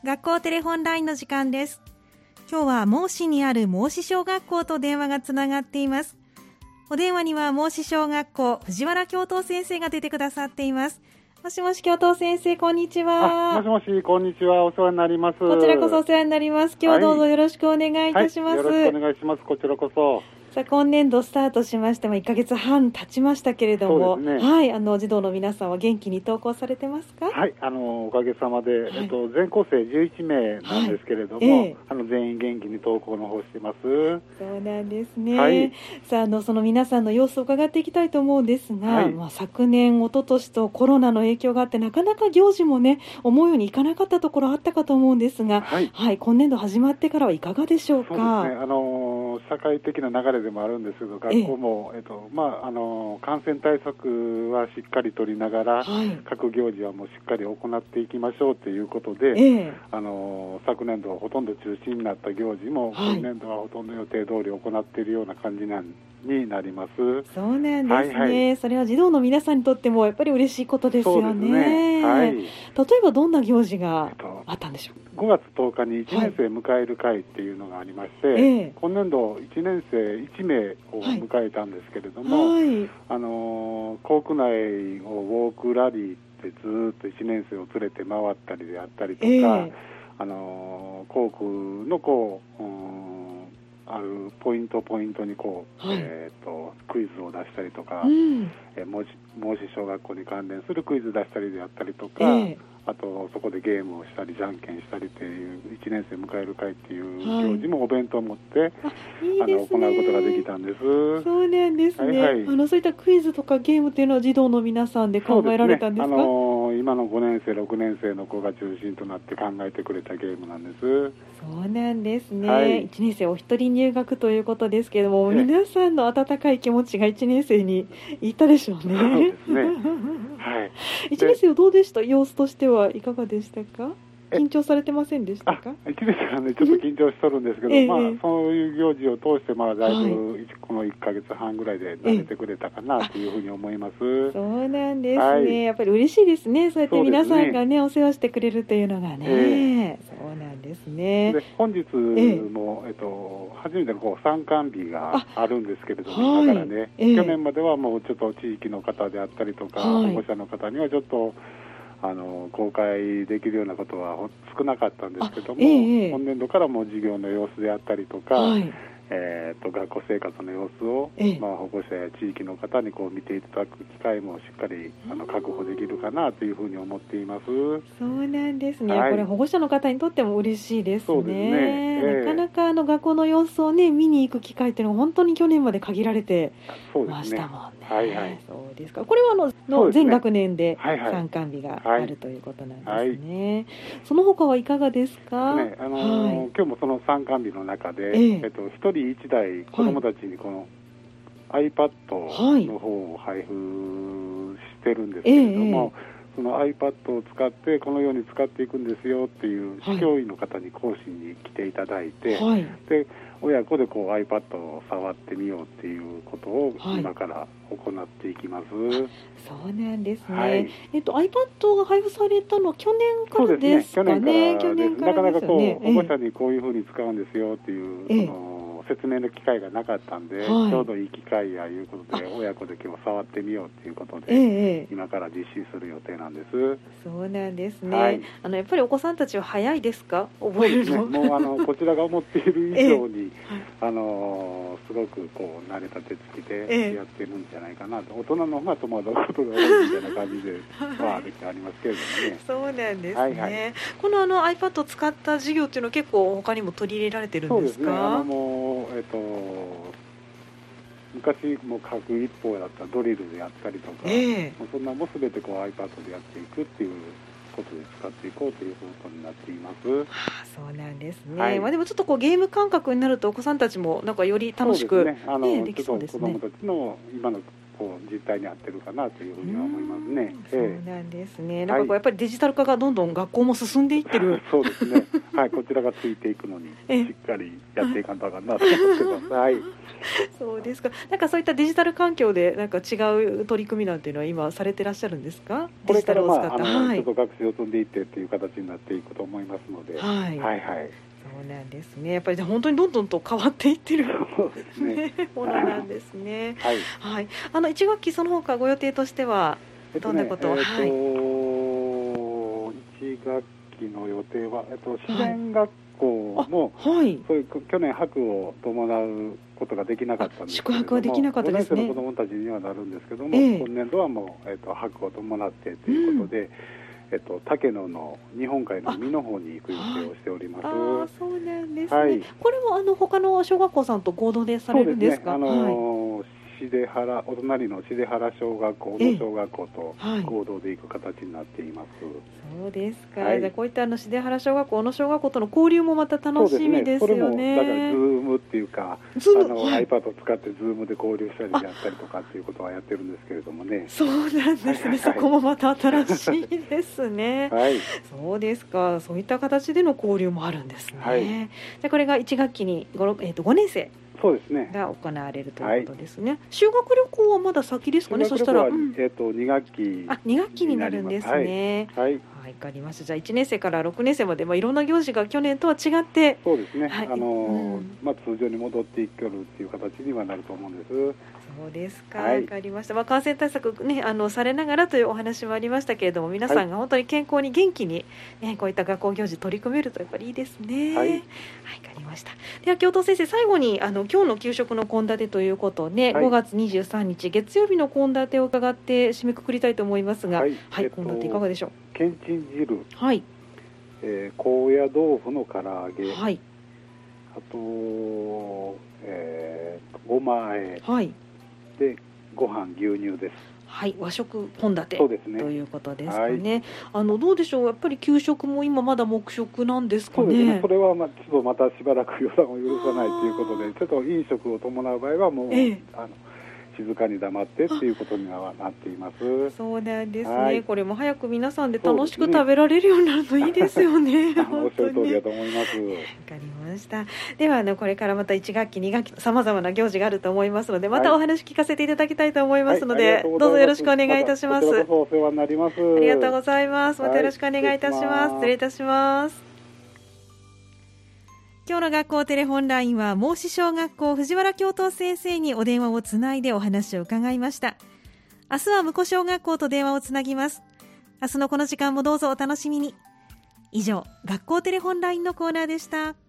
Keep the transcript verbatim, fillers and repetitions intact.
学校テレホンラインの時間です。今日は孟子にある孟子小学校と電話がつながっています。お電話には孟子小学校藤原教頭先生が出てくださっています。もしもし教頭先生、こんにちは。 もしもし、こんにちは。お世話になります。 こちらこそお世話になります。今日はどうぞよろしくお願いいたします。 はいはい、よろしくお願いします。こちらこそ。 さあ、今年度スタートしましてもいっかげつはん経ちましたけれども、 ね、 はい、あの児童の皆さんは元気に登校されてますか？ はい、あのおかげさまで、はい、えっと、全校生じゅういちめいなんですけれども、はい、えー、あの全員元気に登校の方してます。 そうなんですね。 はい、 さあ、あのその皆さんの様子を伺っていきたいと思うんですが、 はい、 まあ、昨年、一昨年とコロナの影響があってなかなか行事もね思うようにいかなかったところあったかと思うんですが、はい、はい、今年度始まってからはいかがでしょうか？ そうですね、あの社会的な流れでもあるんですけど、学校も、えっとまあ、あの感染対策はしっかり取りながら、はい、各行事はもうしっかり行っていきましょうということで、ええ、あの昨年度はほとんど中止になった行事も、はい、今年度はほとんど予定通り行っているような感じなんになります。 そうなんですね、はいはい、それは児童の皆さんにとってもやっぱり嬉しいことですよね。 そうですね、はい、 例えばどんな行事があったんでしょう？ えっと、ごがつとおかにいちねん生迎える会っていうのがありまして、はい、今年度いちねん生いちめいを迎えたんですけれども、はい、あの校区内をウォークラリーってずっといちねん生を連れて回ったりであったりとか、えー、あの校区のこう、うんあるポイントポイントにこう、はい、えー、とクイズを出したりとか、うん、えー、孟子小学校に関連するクイズ出したりであったりとか、えー、あとそこでゲームをしたりじゃんけんしたりっていういちねん生迎える会っていう行事もお弁当を持って、はい、あの行うことができたんです。 そうなんですね、はいはい、あのそういったクイズとかゲームっていうのは児童の皆さんで考えられたんですか？ そうですね、あのー、今のごねん生ろくねん生の子が中心となって考えてくれたゲームなんです。 そうなんですね、はい、いちねん生お一人入学ということですけれども、皆さんの温かい気持ちがいちねん生にいったでしょうね。 そうですね、はい、 いちねん生はどうでした？様子としてはいかがでしたか？緊張されてませんでしたか？ いちねん生はねちょっと緊張しとるんですけど、ええ、まあ、そういう行事を通してまあだいぶ、はい、このいっかげつはんぐらいで慣れてくれたかなというふうに思います。 そうなんですね、はい、やっぱり嬉しいですね。そうやって皆さんがね、ねお世話してくれるというのがね、えー、そうなんですね。 で本日も、ええっと、初めてのこう参観日があるんですけれども、だからね、えー、去年まではもうちょっと地域の方であったりとか、はい、保護者の方にはちょっとあの公開できるようなことは少なかったんですけども、ええ、今年度からも授業の様子であったりとか、はい、えー、と学校生活の様子を、ええ、まあ、保護者や地域の方にこう見ていただく機会もしっかりあの確保できるかなというふうに思っています。 そうなんですね、はい、これ保護者の方にとっても嬉しいですね。 そうですね、ええ、 なかなかあの学校の様子を、ね、見に行く機会というのは本当に去年まで限られてましたもんね。 はいはい、 そうですか。これはあのの全学年で参観日があるということなんですね。はいはい、その他はいかがですか？ ね、あのーはい、今日もその参観日の中で、えええっと、ひとりいちだい子どもたちにこの iPad の方を配布してるんですけれども、はい、その iPad を使ってこのように使っていくんですよっていう教員の方に講師に来ていただいて、はい、で親子でこう iPad を触ってみようっていうことを今から行っていきます。はい、 そうなんですね。はい、えっと iPad が配布されたのは去年からですかね。そうですね、去年からです。 なかなかこう保護者にこういうふうに使うんですよっていう、ええ、その説明の機会がなかったんで、はい、ちょうどいい機会やいうことで親子で今日触ってみようということで、ええ、今から実施する予定なんです。 そうなんですね。はい、あのやっぱりお子さんたちは早いですか？覚えるの。 ね、もうあのこちらが思っている以上に、ええ、あのすごくこう慣れた手つきでやってるんじゃないかなと、ええ、大人の方が戸惑うことが多いみたいな感じではありますけれどもね。 そうなんですね。 はいはい、 このあの iPad を使った授業っていうのは結構他にも取り入れられてるんですか？そうですね。 あのもうえっと昔も書く一方だったドリルでやったりとか、えー、もうそんなも全てこう iPad でやっていくっていうことで使っていこうということになっています。はあ、そうなんですね。はい、まあ、でもちょっとこうゲーム感覚になるとお子さんたちもなんかより楽しく、 そうですね、あの、ね、できそうですね。子どもたちの今のこう実態に合ってるかなというふうには思いますね。 そうなんですね。なんかこうやっぱりデジタル化がどんどん学校も進んでいってる。 そうですね。はい、こちらがついていくのにしっかりやっていかんとあかんなと思ってます。はい。 そうですか。なんかそういったデジタル環境でなんか違う取り組みなんていうのは今されてらっしゃるんですか？ これからまあ、 デジタルを使った、 あの、 はい、 ちょっと学習を積んでいってっていう形になっていくと思いますので、 はい、 はいはい。 そうなんですね。やっぱり本当にどんどんと変わっていってるそうですねものなんですね。 はい、 はい。あのいち学期その他ご予定としてはどんなことを、 えっとね、 はい、 えっと、いち学期の予定は、えっと、自然学校も、 はい、 そういう去年博を伴うことができなかったんですけれども、 宿泊はできなかったですね。 ごねん生の子どもたちにはなるんですけども、 ええ、 今年度はもう、えっと、博を伴ってということで、うんえっと、竹野の日本海の海の方に行く予定をしております。 ああ、そうなんですね。 はい、 これもあの他の小学校さんと合同でされるんですか？ そうですね。あのーはい、重原お隣の重原小学校の小学校と合同で行く形になっています。ええ、そうですか。 はい、 じゃあこういったあの重原小学校の小学校との交流もまた楽しみですよね。 そうですね。それもだからズームっていうか、あの、はい、iPad を使ってズームで交流したりやったりとかっていうことはやってるんですけれどもね。 そうなんですね。はいはい、そこもまた新しいですね。はい。そうですか。そういった形での交流もあるんですね。はい、じゃあこれがいち学期に ご,、えー、とごねん生。 そうですね。 が行われるということですね。はい、修学旅行はまだ先ですかね。そしたら、 うん、えっとに学期、 あ、に学期になるんですね。はい。はい、わかりました。じゃあいちねん生からろくねん生まで、まあいろんな行事が去年とは違って、 そうですね。はい、あのーうん、 まあ通常に戻っていくっていう形にはなると思うんです。 そうですか。わ、はい、かりました。まあ感染対策ね、あのされながらというお話もありましたけれども、皆さんが本当に健康に元気にね、こういった学校行事取り組めるとやっぱりいいですね。はい。はい、わかりました。では教頭先生、最後にあの今日の給食の献立ということで、はい、ごがつにじゅうさんにち月曜日の献立を伺って締めくくりたいと思いますが、はい、はい、えっと、献立いかがでしょう？ けんちん汁、 はい、 えー、高野豆腐の唐揚げ、 はい、 あと、えー、ごまあえ、 はい、でご飯牛乳です。 はい、和食献立、 そうですね、 ということですかね。はい、あのどうでしょう、やっぱり給食も今まだ黙食なんですかね。 そうですね、それはまあちょっとまたしばらく予算を許さないということで、ちょっと飲食を伴う場合はもう、ええ、あの静かに黙ってっていうことにはなっています。 そうなんですね、はい、これも早く皆さんで楽しく食べられるようになるといいですよね。 おっしゃる通りだと思います。わかりました。ではあのこれからまたいち学期に学期さまざまな行事があると思いますので、またお話聞かせていただきたいと思いますので、はいはい、どうぞよろしくお願いいたします。 こちらこそお世話になります。 ありがとうございます。またよろしくお願いいたします。はい、失礼いたします。今日の学校テレホンラインは孟子小学校藤原教頭先生にお電話をつないでお話を伺いました。明日は婿小学校と電話をつなぎます。明日のこの時間もどうぞお楽しみに。以上、学校テレホンラインのコーナーでした。